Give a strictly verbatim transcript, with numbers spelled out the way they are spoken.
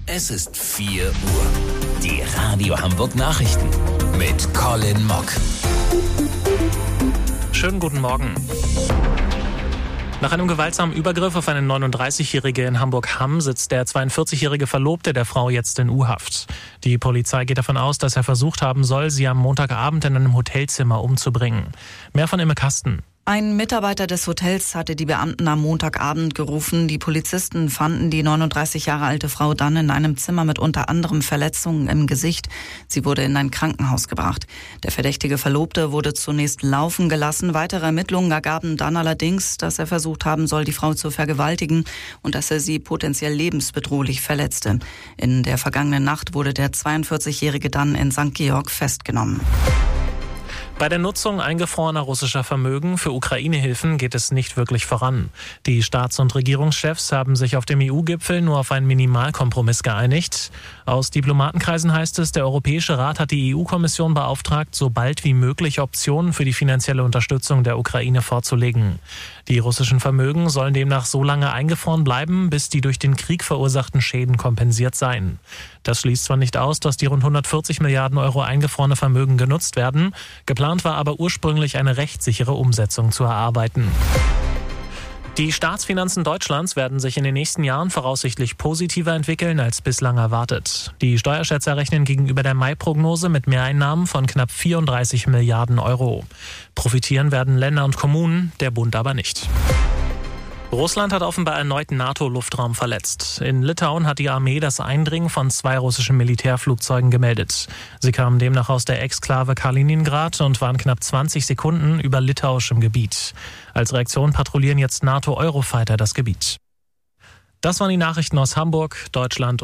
Es ist vier Uhr. Die Radio Hamburg Nachrichten mit Colin Mock. Schönen guten Morgen. Nach einem gewaltsamen Übergriff auf eine neununddreißigjährige in Hamburg-Hamm sitzt der zweiundvierzigjährige Verlobte der Frau jetzt in U-Haft. Die Polizei geht davon aus, dass er versucht haben soll, sie am Montagabend in einem Hotelzimmer umzubringen. Mehr von Imme Kasten. Ein Mitarbeiter des Hotels hatte die Beamten am Montagabend gerufen. Die Polizisten fanden die neununddreißig Jahre alte Frau dann in einem Zimmer mit unter anderem Verletzungen im Gesicht. Sie wurde in ein Krankenhaus gebracht. Der verdächtige Verlobte wurde zunächst laufen gelassen. Weitere Ermittlungen ergaben dann allerdings, dass er versucht haben soll, die Frau zu vergewaltigen und dass er sie potenziell lebensbedrohlich verletzte. In der vergangenen Nacht wurde der zweiundvierzigjährige dann in Sankt Georg festgenommen. Bei der Nutzung eingefrorener russischer Vermögen für Ukraine-Hilfen geht es nicht wirklich voran. Die Staats- und Regierungschefs haben sich auf dem E U-Gipfel nur auf einen Minimalkompromiss geeinigt. Aus Diplomatenkreisen heißt es, der Europäische Rat hat die E U-Kommission beauftragt, so bald wie möglich Optionen für die finanzielle Unterstützung der Ukraine vorzulegen. Die russischen Vermögen sollen demnach so lange eingefroren bleiben, bis die durch den Krieg verursachten Schäden kompensiert seien. Das schließt zwar nicht aus, dass die rund hundertvierzig Milliarden Euro eingefrorene Vermögen genutzt werden. Geplant war aber ursprünglich eine rechtssichere Umsetzung zu erarbeiten. Die Staatsfinanzen Deutschlands werden sich in den nächsten Jahren voraussichtlich positiver entwickeln als bislang erwartet. Die Steuerschätzer rechnen gegenüber der Mai-Prognose mit Mehreinnahmen von knapp vierunddreißig Milliarden Euro. Profitieren werden Länder und Kommunen, der Bund aber nicht. Russland hat offenbar erneut NATO-Luftraum verletzt. In Litauen hat die Armee das Eindringen von zwei russischen Militärflugzeugen gemeldet. Sie kamen demnach aus der Exklave Kaliningrad und waren knapp zwanzig Sekunden über litauischem Gebiet. Als Reaktion patrouillieren jetzt NATO-Eurofighter das Gebiet. Das waren die Nachrichten aus Hamburg, Deutschland